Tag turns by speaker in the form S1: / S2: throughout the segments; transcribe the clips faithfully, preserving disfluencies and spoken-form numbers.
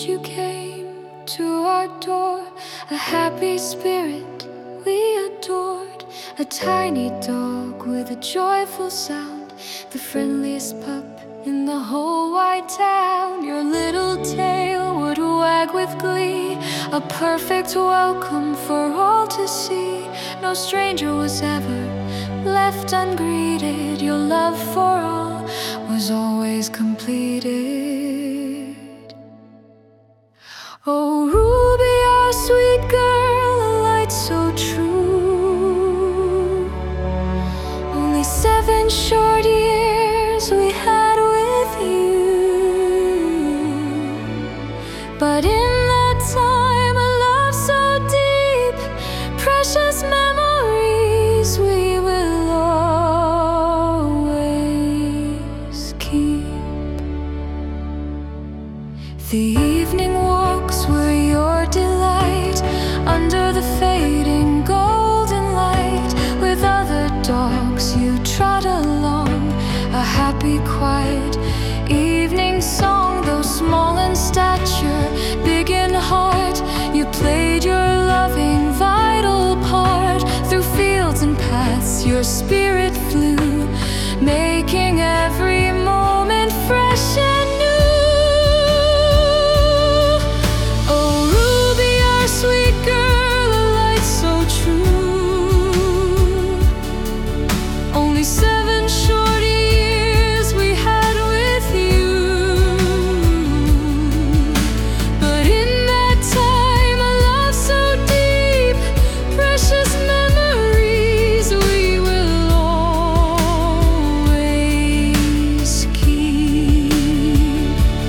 S1: you came to our door, a happy spirit we adored, a tiny dog with a joyful sound, the friendliest pup in the whole wide town. Your little tail would wag with glee, a perfect welcome for all to see. No stranger was ever left ungreeted, your love for all was always completed. Oh, Ruby, our sweet girl, a light so true. Only seven short years we had with you, but in that time a love so deep, precious memories we will always keep. The evening walks were your delight, under the fading golden light. With other dogs you trot along, a happy quiet evening song. Though small in stature, big in heart, you played your loving vital part. Through fields and paths your spirit flew, making every moment fresh and new. Sweet girl, a light so true. Only seven short years we had with you, but in that time a love so deep, precious memories we will always keep.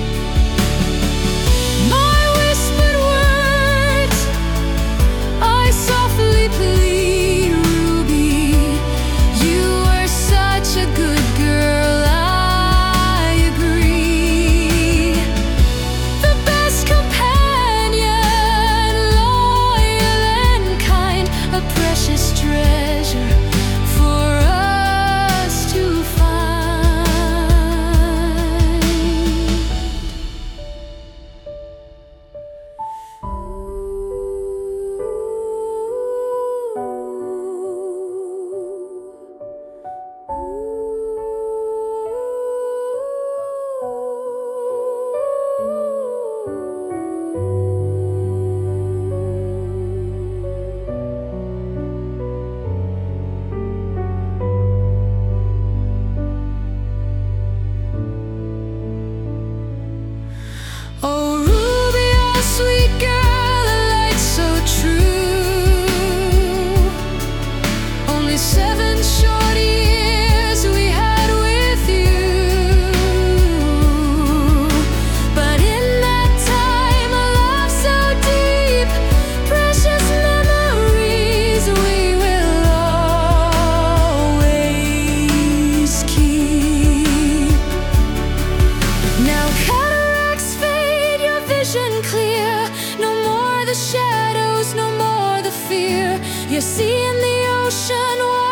S1: My whispered words I softly plead, Ruby, you were such a good girl, I agree. The best companion, loyal and kind, a precious treasure for us to find. Oh, Ruby, our sweet girl, a light so true. Only seven short years we had with you, but in that time a love so deep, precious memories we will always keep. Now cataracts fade, your vision clear, no more the shadows, no more the fear. You're seeing the ocean